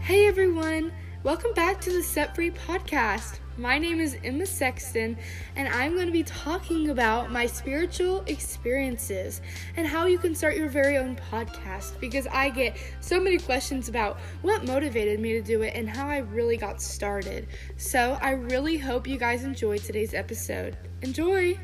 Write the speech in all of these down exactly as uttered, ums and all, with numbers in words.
Hey everyone, welcome back to the Set Free podcast. My name is Emma Sexton, and I'm going to be talking about my spiritual experiences and how you can start your very own podcast, because I get so many questions about what motivated me to do it and how I really got started. So I really hope you guys enjoyed today's episode. Enjoy!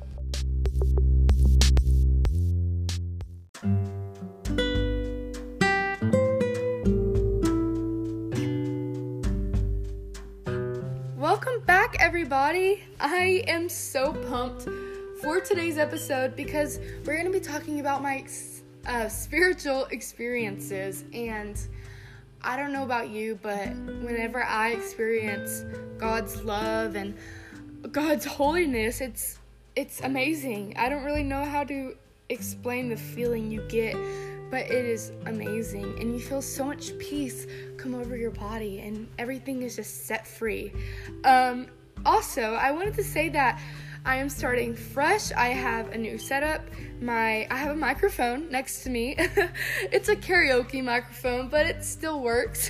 Welcome back, everybody. I am so pumped for today's episode because we're going to be talking about my uh, spiritual experiences. And I don't know about you, but whenever I experience God's love and God's holiness, it's it's amazing. I don't really know how to explain the feeling you get, but it is amazing, and you feel so much peace come over your body, and everything is just set free. Um, also, I wanted to say that I am starting fresh. I have a new setup. My I have a microphone next to me. It's a karaoke microphone, but it still works.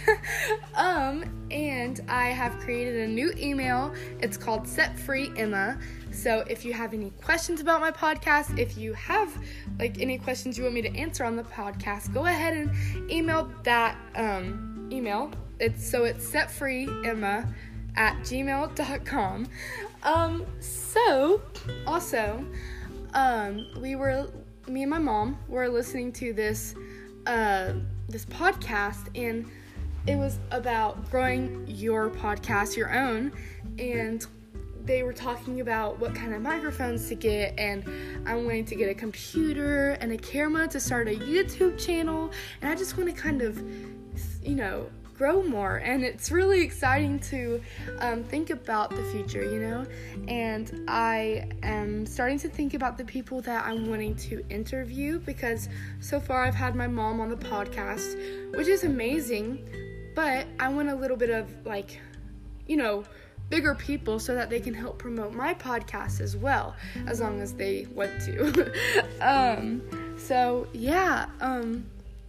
um, and I have created a new email. It's called Set Free Emma. So if you have any questions about my podcast, if you have like any questions you want me to answer on the podcast, go ahead and email that um, email. It's so it's setfreeemma at gmail dot com. Um, so also, um, we were, me and my mom were listening to this, uh, this podcast, and it was about growing your podcast, your own, and they were talking about what kind of microphones to get, and I'm wanting to get a computer and a camera to start a YouTube channel, and I just want to kind of, you know, grow more, and it's really exciting to um, think about the future, you know, and I am starting to think about the people that I'm wanting to interview, because so far I've had my mom on the podcast, which is amazing, but I want a little bit of, like, you know, bigger people so that they can help promote my podcast as well, as long as they want to. um, so yeah, um,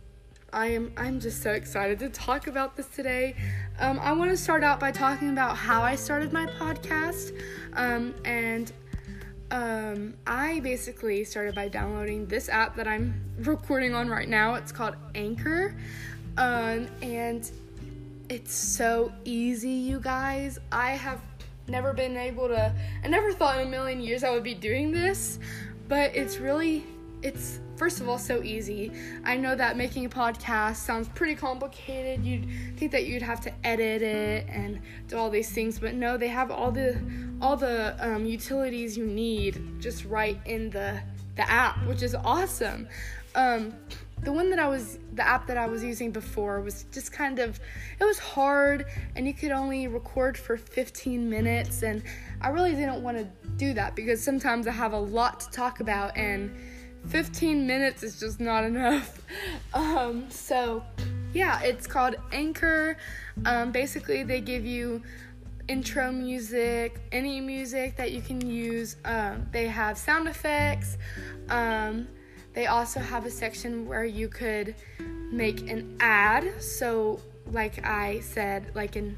I am, I'm just so excited to talk about this today. Um, I want to start out by talking about how I started my podcast, um, and um, I basically started by downloading this app that I'm recording on right now. It's called Anchor, um, and it's so easy, you guys. I have never been able to, I never thought in a million years I would be doing this, but it's really, it's, first of all, so easy. I know that making a podcast sounds pretty complicated. You'd think that you'd have to edit it and do all these things, but no, they have all the, all the um, utilities you need just right in the, the app, which is awesome. Um, The one that I was, the app that I was using before was just kind of, it was hard, and you could only record for fifteen minutes, and I really didn't want to do that, because sometimes I have a lot to talk about, and fifteen minutes is just not enough. Um, so, yeah, it's called Anchor. Um, basically, they give you intro music, any music that you can use. Um, they have sound effects. Um... They also have a section where you could make an ad. So, like I said, like in,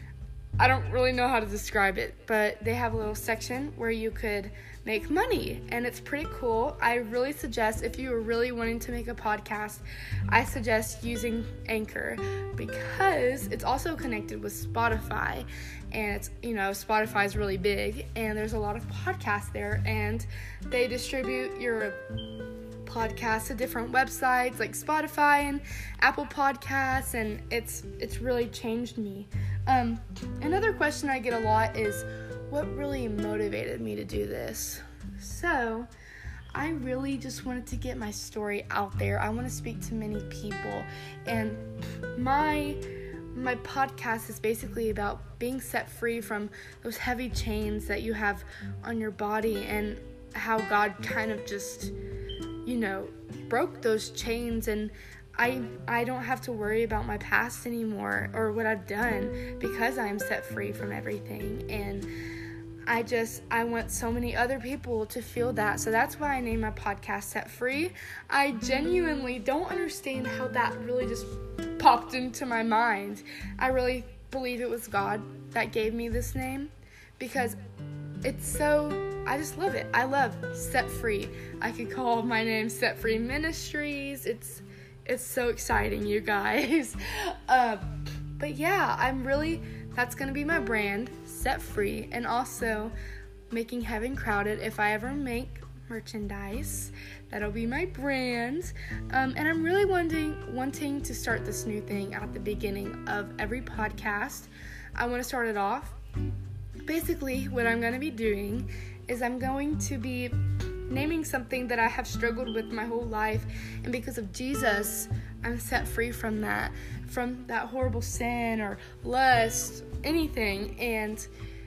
I don't really know how to describe it, but they have a little section where you could make money, and it's pretty cool. I really suggest, if you are really wanting to make a podcast, I suggest using Anchor, because it's also connected with Spotify, and it's, you know, Spotify is really big, and there's a lot of podcasts there, and they distribute your podcasts to different websites like Spotify and Apple Podcasts, and it's it's really changed me. Um, another question I get a lot is, what really motivated me to do this? So, I really just wanted to get my story out there. I want to speak to many people, and my my podcast is basically about being set free from those heavy chains that you have on your body, and how God kind of just, you know, broke those chains, and I I don't have to worry about my past anymore or what I've done, because I am set free from everything. And I just, I want so many other people to feel that. So that's why I named my podcast Set Free. I genuinely don't understand how that really just popped into my mind. I really believe it was God that gave me this name because it's so, I just love it. I love Set Free. I could call my name Set Free Ministries. It's, it's so exciting, you guys. uh, but yeah, I'm really, that's going to be my brand, Set Free, and also Making Heaven Crowded. If I ever make merchandise, that'll be my brand. Um, and I'm really wanting wanting to start this new thing at the beginning of every podcast. I want to start it off. Basically, what I'm going to be doing is I'm going to be naming something that I have struggled with my whole life, and because of Jesus, I'm set free from that, from that horrible sin or lust, anything, and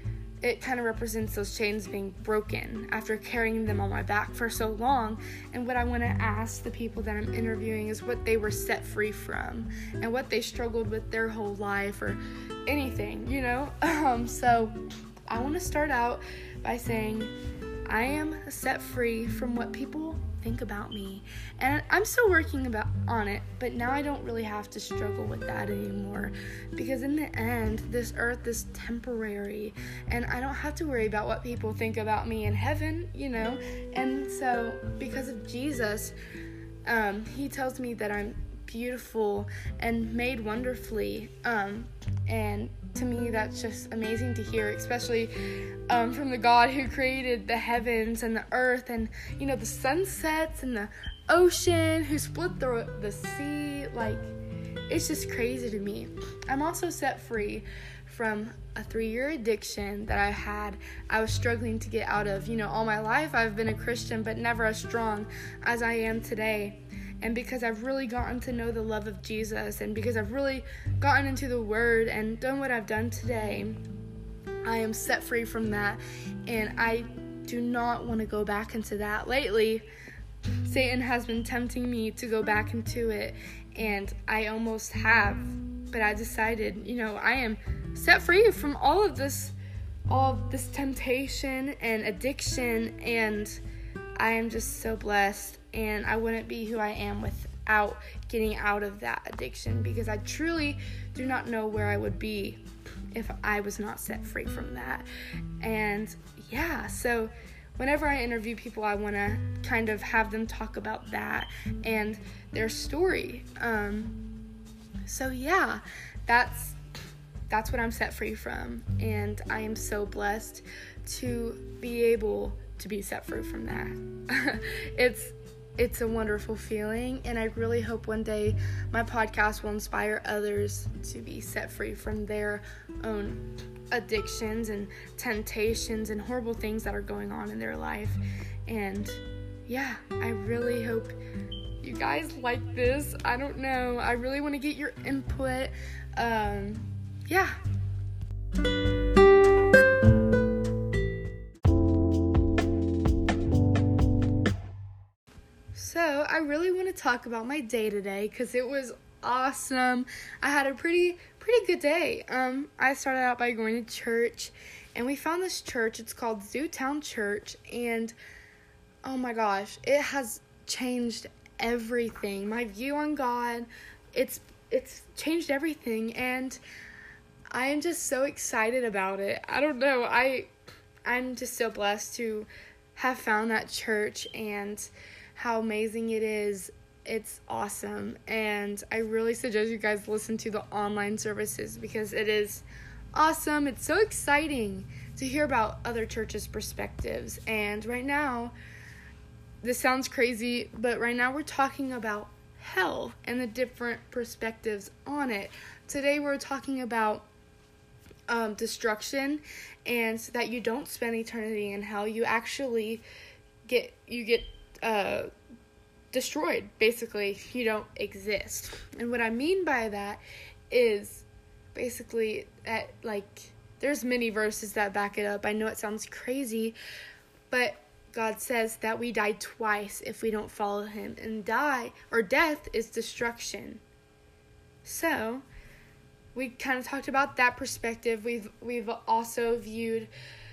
it kind of represents those chains being broken after carrying them on my back for so long. And what I want to ask the people that I'm interviewing is what they were set free from and what they struggled with their whole life or anything, you know? Um, so I want to start out by saying I am set free from what people think about me, and I'm still working about on it, but now I don't really have to struggle with that anymore, because in the end, this earth is temporary, and I don't have to worry about what people think about me in heaven, you know. And so because of Jesus, um, he tells me that I'm beautiful and made wonderfully, um, and to me that's just amazing to hear, especially um, from the God who created the heavens and the earth and, you know, the sunsets and the ocean, who split the, the sea. Like, it's just crazy to me. I'm also set free from a three-year addiction that I had. I was struggling to get out of. You know, all my life I've been a Christian, but never as strong as I am today. And because I've really gotten to know the love of Jesus, and because I've really gotten into the Word and done what I've done today, I am set free from that. And I do not want to go back into that. Lately, Satan has been tempting me to go back into it, and I almost have. But I decided, you know, I am set free from all of this, all of this temptation and addiction, and I am just so blessed. And I wouldn't be who I am without getting out of that addiction, because I truly do not know where I would be if I was not set free from that. And yeah, so whenever I interview people, I want to kind of have them talk about that and their story. Um, so yeah, that's that's what I'm set free from, and I am so blessed to be able to be set free from that. it's It's a wonderful feeling, and I really hope one day my podcast will inspire others to be set free from their own addictions and temptations and horrible things that are going on in their life. And yeah, I really hope you guys like this. I don't know. I really want to get your input. Um, yeah. So I really want to talk about my day today, because it was awesome. I had a pretty pretty good day. Um, I started out by going to church, and we found this church. It's called Zootown Church, and oh my gosh, it has changed everything. My view on God, it's it's changed everything, and I am just so excited about it. I don't know. I I'm just so blessed to have found that church, and how amazing it is. It's awesome, and I really suggest you guys listen to the online services, because it is awesome. It's so exciting to hear about other churches' perspectives. And right now, this sounds crazy, but right now we're talking about hell and the different perspectives on it. Today we're talking about um, destruction, and that you don't spend eternity in hell. You actually get you get Uh, destroyed. Basically, you don't exist. And what I mean by that is basically that, like, there's many verses that back it up. I know it sounds crazy, but God says that we die twice if we don't follow him, and die or death is destruction. So we kind of talked about that perspective. We've we've also viewed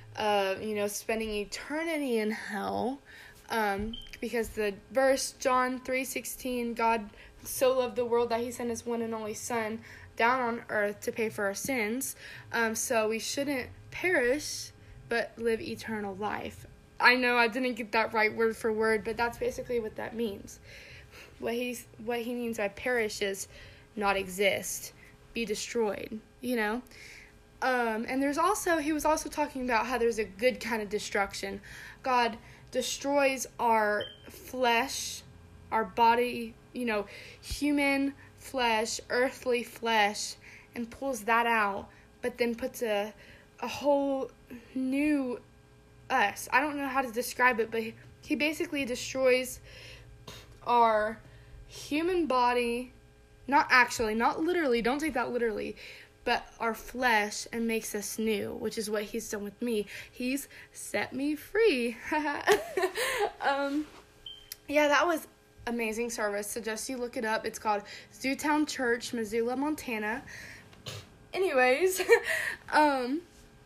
uh, you know, spending eternity in hell. Um, because the verse, John three sixteen, God so loved the world that he sent his one and only Son down on earth to pay for our sins. Um, so we shouldn't perish, but live eternal life. I know I didn't get that right word for word, but that's basically what that means. What he's what he means by perish is not exist, be destroyed, you know? Um, and there's also, he was also talking about how there's a good kind of destruction. God destroys our flesh, our body, you know, human flesh, earthly flesh, and pulls that out, but then puts a a whole new us. I don't know how to describe it, but he, he basically destroys our human body, not actually, not literally, don't take that literally, but our flesh, and makes us new, which is what he's done with me. He's set me free. um, yeah, that was amazing service. Suggest you look it up. It's called Zootown Church, Missoula, Montana. Anyways, um,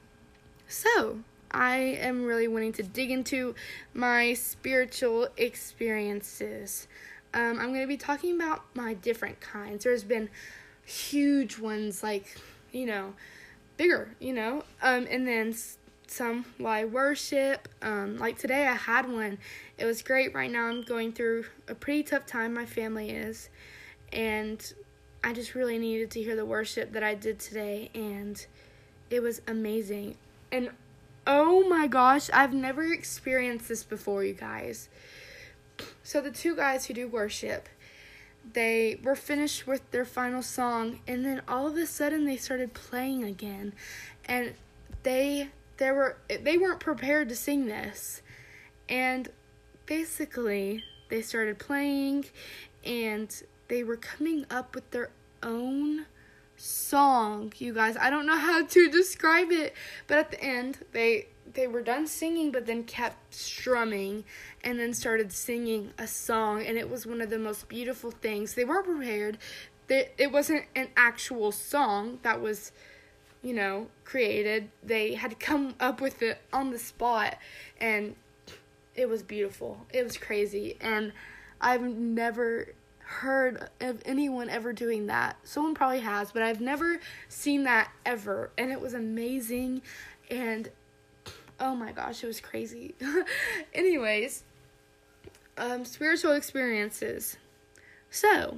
so I am really wanting to dig into my spiritual experiences. Um, I'm going to be talking about my different kinds. There's been huge ones, like, you know, bigger, you know, um, and then s- some why worship. Um, like today I had one. It was great. Right now I'm going through a pretty tough time, my family is, and I just really needed to hear the worship that I did today, and it was amazing. And oh my gosh, I've never experienced this before, you guys. So the two guys who do worship, they were finished with their final song, and then all of a sudden they started playing again, and they they were they weren't prepared to sing this, and basically they started playing, and they were coming up with their own song, you guys. I don't know how to describe it, but at the end they they were done singing, but then kept strumming and then started singing a song, and it was one of the most beautiful things. They weren't prepared. They, it wasn't an actual song that was, you know, created. They had to come up with it on the spot, and it was beautiful. It was crazy, and I've never heard of anyone ever doing that. Someone probably has, but I've never seen that ever, and it was amazing, and oh my gosh, it was crazy. Anyways, um, spiritual experiences. So,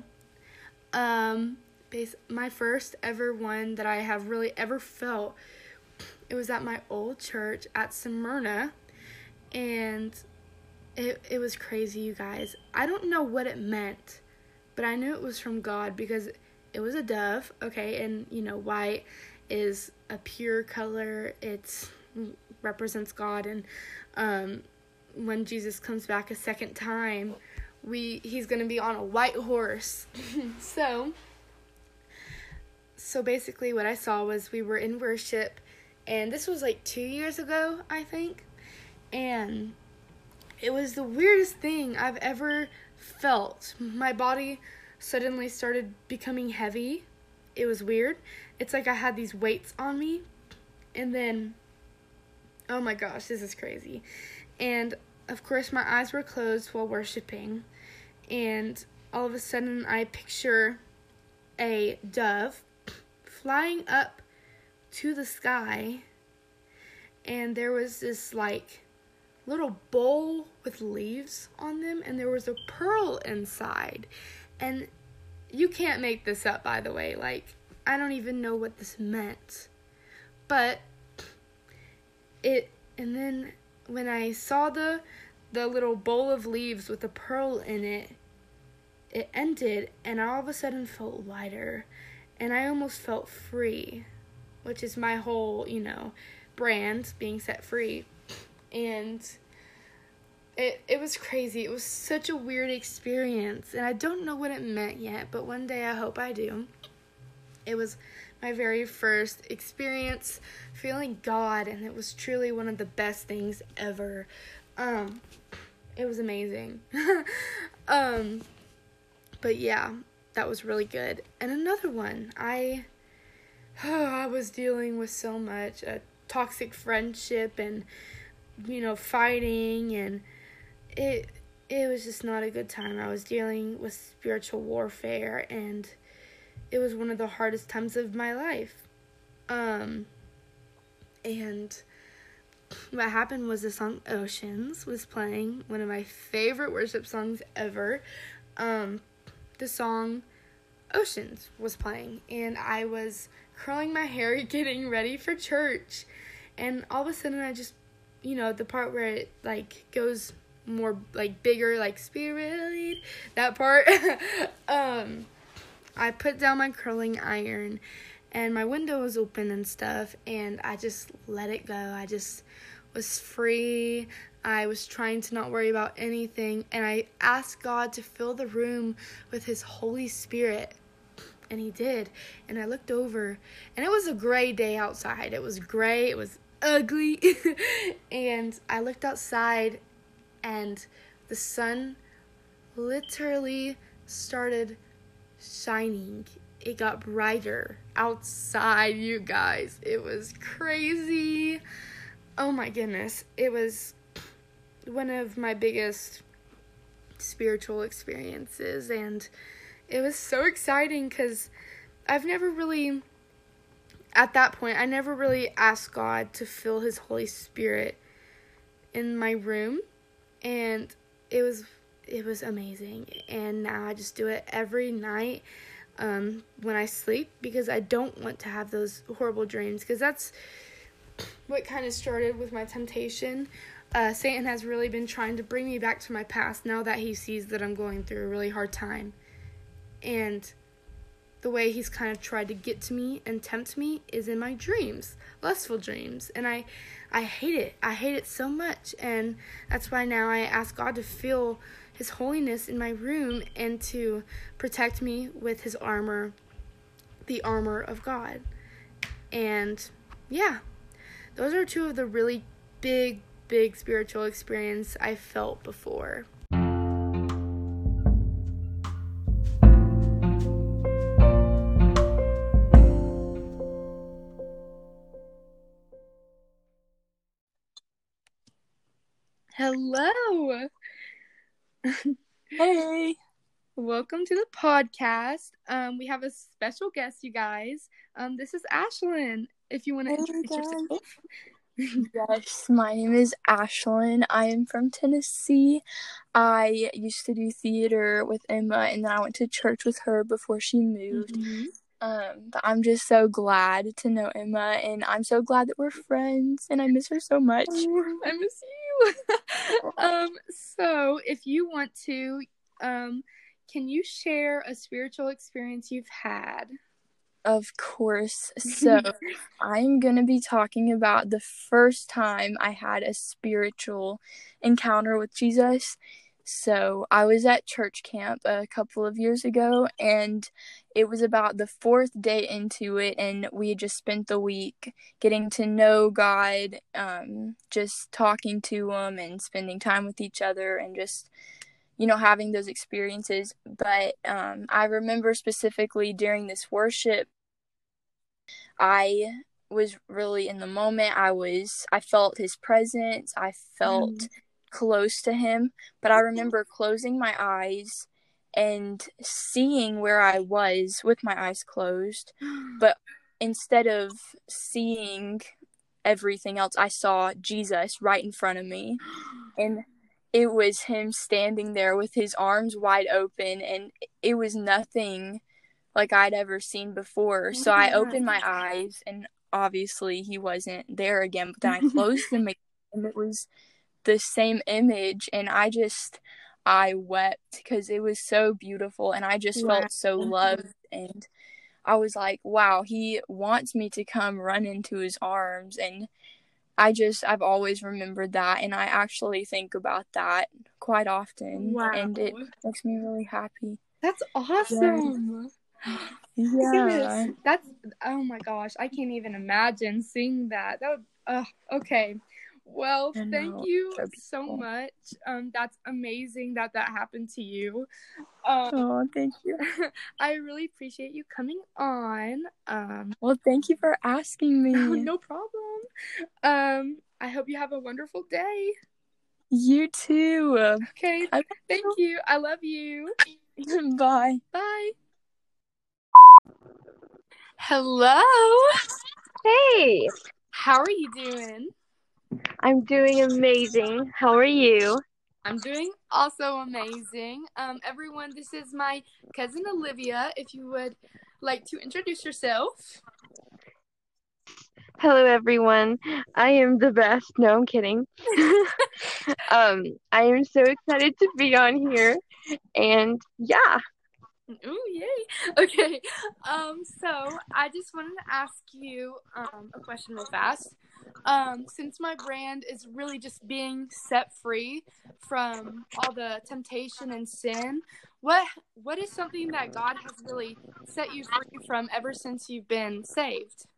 um, base, my first ever one that I have really ever felt, it was at my old church at Smyrna, and it it was crazy, you guys. I don't know what it meant, but I knew it was from God because it was a dove, okay, and, you know, white is a pure color. It's represents God, and um, when Jesus comes back a second time, we he's gonna be on a white horse. so, so basically, what I saw was we were in worship, and this was like two years ago, I think, and it was the weirdest thing I've ever felt. My body suddenly started becoming heavy. It was weird. It's like I had these weights on me, and then, oh my gosh, this is crazy. And of course my eyes were closed while worshiping, and all of a sudden I picture a dove flying up to the sky, and there was this like little bowl with leaves on them, and there was a pearl inside. And you can't make this up, by the way. Like, I don't even know what this meant, but it, and then when I saw the the little bowl of leaves with a pearl in it, it ended, and I all of a sudden felt lighter, and I almost felt free, which is my whole, you know, brand, being set free. And it it was crazy. It was such a weird experience, and I don't know what it meant yet, but one day I hope I do. It was my very first experience feeling God, and it was truly one of the best things ever. Um, it was amazing. um, but yeah, that was really good. And another one, I, oh, I was dealing with so much. Uh, toxic friendship and, you know, fighting, and it it was just not a good time. I was dealing with spiritual warfare, and it was one of the hardest times of my life. Um, and what happened was the song Oceans was playing, one of my favorite worship songs ever. Um, the song Oceans was playing, and I was curling my hair getting ready for church, and all of a sudden I just, you know, the part where it like goes more like bigger, like spirit lead, that part, um, I put down my curling iron, and my window was open and stuff, and I just let it go. I just was free. I was trying to not worry about anything, and I asked God to fill the room with His Holy Spirit, and He did. And I looked over, and it was a gray day outside. It was gray, it was ugly, and I looked outside, and the sun literally started shining. It got brighter outside, you guys. It was crazy. Oh my goodness. It was one of my biggest spiritual experiences, and it was so exciting because I've never really, at that point, I never really asked God to fill His Holy Spirit in my room, and it was it was amazing. And now I just do it every night um, when I sleep, because I don't want to have those horrible dreams, because that's what kind of started with my temptation. Uh, Satan has really been trying to bring me back to my past now that he sees that I'm going through a really hard time. And the way he's kind of tried to get to me and tempt me is in my dreams, lustful dreams. And I, I hate it. I hate it so much. And that's why now I ask God to fill His holiness in my room and to protect me with His armor, the armor of God. And yeah, those are two of the really big, big spiritual experience I felt before. Hello. Hey. Welcome to the podcast. Um, we have a special guest, you guys. Um, this is Ashlyn. If you want to Hey, introduce guys. yourself. Yes, my name is Ashlyn. I am from Tennessee. I used to do theater with Emma, and then I went to church with her before she moved. Mm-hmm. Um, but I'm just so glad to know Emma, and I'm so glad that we're friends, and I miss her so much. Oh, I miss you. um, so if you want to, um, can you share a spiritual experience you've had? Of course. So I'm going to be talking about the first time I had a spiritual encounter with Jesus. So I was at church camp a couple of years ago, and it was about the fourth day into it, and we had just spent the week getting to know God, um, just talking to Him and spending time with each other and just, you know, having those experiences. But um, I remember specifically during this worship, I was really in the moment. I was, I felt His presence. I felt mm. close to Him. But I remember closing my eyes and seeing where I was with my eyes closed. But instead of seeing everything else, I saw Jesus right in front of me. And it was Him standing there with His arms wide open. And it was nothing like I'd ever seen before. So I opened my eyes, and obviously He wasn't there again, but then I closed them again, and it was the same image, and I just, I wept because it was so beautiful, and I just wow. felt so loved, and I was like, wow, He wants me to come run into His arms, and I just, I've always remembered that, and I actually think about that quite often, wow. and it makes me really happy. That's awesome. Yeah. Yeah. That's, oh my gosh, I can't even imagine seeing that. That would, uh, okay. Well, I thank know, you so so beautiful. much. Um, that's amazing that that happened to you. Um, Oh, thank you. I really appreciate you coming on. Um, Well, thank you for asking me. no problem. Um, I hope you have a wonderful day. You too. Okay, I thank you. I love you. Bye. Bye. Hello. Hey, How are you doing? I'm doing amazing. How are you? I'm doing also amazing. Um, everyone, this is my cousin Olivia. If you would like to introduce yourself. Hello, everyone. I am the best. No, I'm kidding. um, I am so excited to be on here, and yeah. Ooh, yay. Okay. Um, so I just wanted to ask you um a question real fast. Um, since my brand is really just being set free from all the temptation and sin, what what is something that God has really set you free from ever since you've been saved?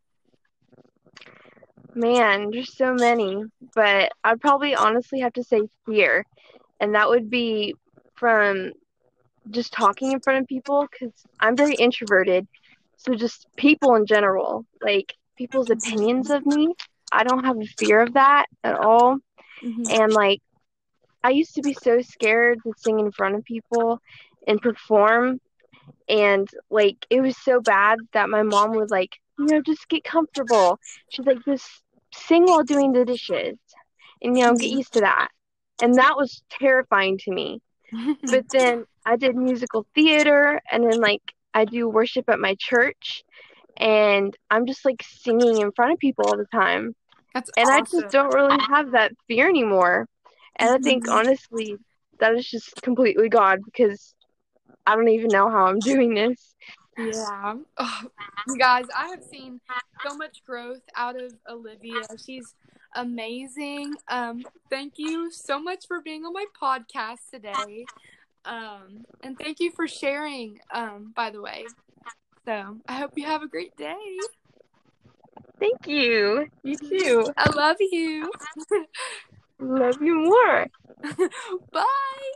Man, there's so many, but I'd probably honestly have to say fear, and that would be from just talking in front of people because I'm very introverted. So just people in general, like people's opinions of me, I don't have a fear of that at all. Mm-hmm. And like, I used to be so scared to sing in front of people and perform. And like, it was so bad that my mom would like, you know, just get comfortable. She's like, just sing while doing the dishes and, you know, get used to that. And that was terrifying to me. But then I did musical theater, and then like I do worship at my church, and I'm just like singing in front of people all the time. That's And awesome. I just don't really have that fear anymore. And I think honestly that is just completely God, because I don't even know how I'm doing this. Yeah. Oh, you guys, I have seen so much growth out of Olivia. She's amazing. Um, thank you so much for being on my podcast today. Um, and thank you for sharing, um, by the way. So I hope you have a great day. Thank you. You too. I love you. Love you more. Bye.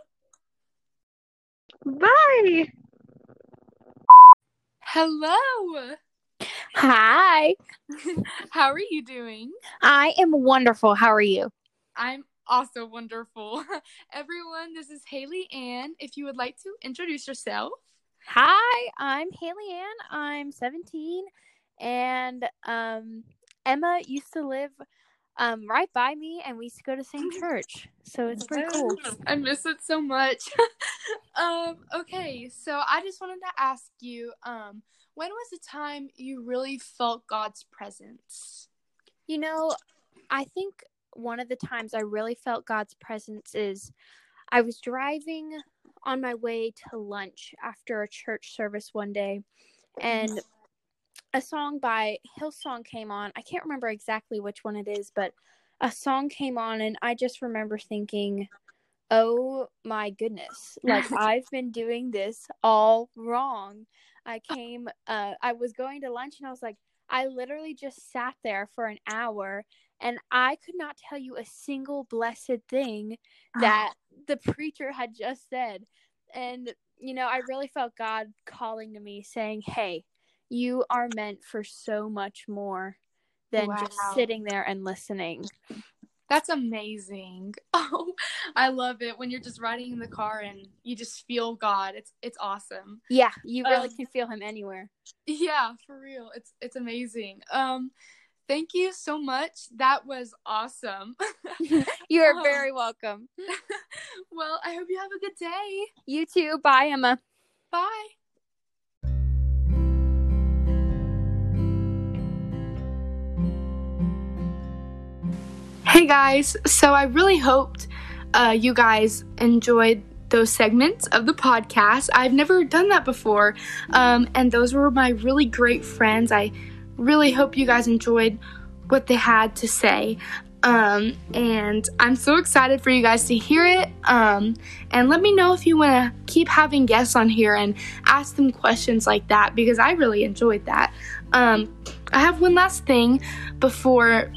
Bye. Hello. Hi. How are you doing? I am wonderful. How are you? I'm also wonderful. Everyone, this is Haley Ann. If you would like to introduce yourself. Hi, I'm Haley Ann. I'm seventeen, and um, Emma used to live um, right by me, and we used to go to the same church, so it's pretty cool. I miss it so much. um, okay, so I just wanted to ask you, um, when was the time you really felt God's presence? You know, I think one of the times I really felt God's presence is I was driving on my way to lunch after a church service one day, and a song by Hillsong came on. I can't remember exactly which one it is, but a song came on, and I just remember thinking, oh my goodness, like I've been doing this all wrong. I came, uh, I was going to lunch, and I was like, I literally just sat there for an hour, and I could not tell you a single blessed thing that the preacher had just said. And, you know, I really felt God calling to me saying, hey, you are meant for so much more than Wow. just sitting there and listening. That's amazing. Oh, I love it when you're just riding in the car and you just feel God. It's it's awesome. Yeah, you really um, can feel him anywhere. Yeah, for real. It's it's amazing. Um, thank you so much. That was awesome. You are um, very welcome. Well, I hope you have a good day. You too. Bye, Emma. Bye. Hey guys, so I really hoped uh, you guys enjoyed those segments of the podcast. I've never done that before, um, and those were my really great friends. I really hope you guys enjoyed what they had to say, um, and I'm so excited for you guys to hear it, um, and let me know if you want to keep having guests on here and ask them questions like that, because I really enjoyed that. Um, I have one last thing before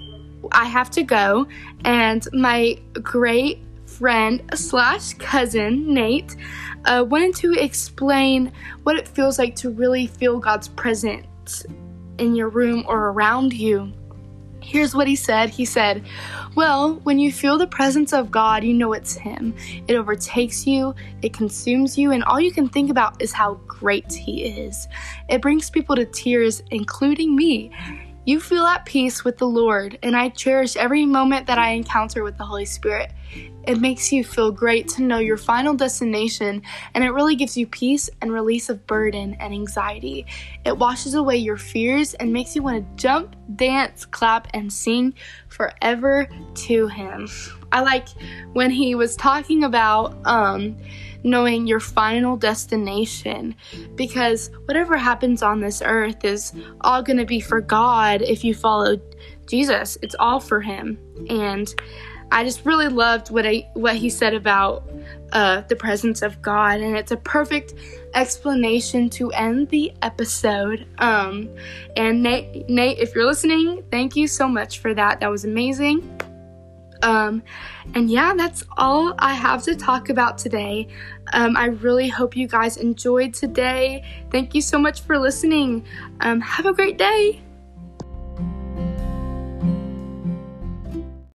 I have to go, and my great friend slash cousin, Nate, uh, wanted to explain what it feels like to really feel God's presence in your room or around you. Here's what he said. He said, well, when you feel the presence of God, you know it's Him. It overtakes you, it consumes you, and all you can think about is how great He is. It brings people to tears, including me. You feel at peace with the Lord, and I cherish every moment that I encounter with the Holy Spirit. It makes you feel great to know your final destination, and it really gives you peace and release of burden and anxiety. It washes away your fears and makes you want to jump, dance, clap, and sing forever to Him. I like when he was talking about um, knowing your final destination, because whatever happens on this earth is all going to be for God if you follow Jesus. It's all for Him. And I just really loved what I, what he said about uh, the presence of God, and it's a perfect explanation to end the episode. Um, and Nate, Nate, if you're listening, thank you so much for that. That was amazing. Um, and yeah, that's all I have to talk about today. Um, I really hope you guys enjoyed today. Thank you so much for listening. Um, have a great day.